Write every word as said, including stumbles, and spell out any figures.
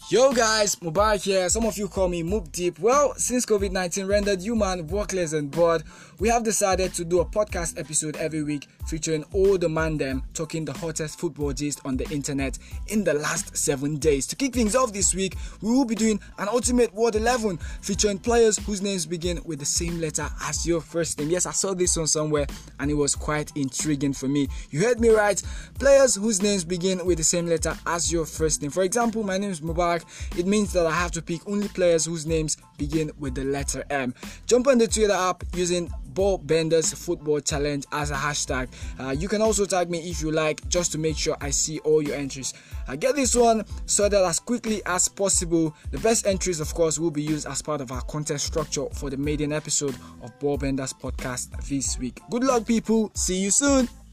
Yo guys, Mubarak here. Some of you call me Mubdeep. Well, since COVID nineteen rendered human workless and bored, we have decided to do a podcast episode every week featuring all the man them talking the hottest football gist on the internet in the last seven days. To kick things off this week, we will be doing an Ultimate World eleven featuring players whose names begin with the same letter as your first name. Yes, I saw this one somewhere and it was quite intriguing for me. You heard me right. Players whose names begin with the same letter as your first name. For example, my name is Mubarak. It means that I have to pick only players whose names begin with the letter M. Jump on the Twitter app using Ball Benders Football Challenge as a hashtag. Uh, you can also tag me if you like, just to make sure I see all your entries. Uh, get this one sorted as quickly as possible. The best entries, of course, will be used as part of our contest structure for the maiden episode of Ball Benders podcast this week. Good luck, people. See you soon.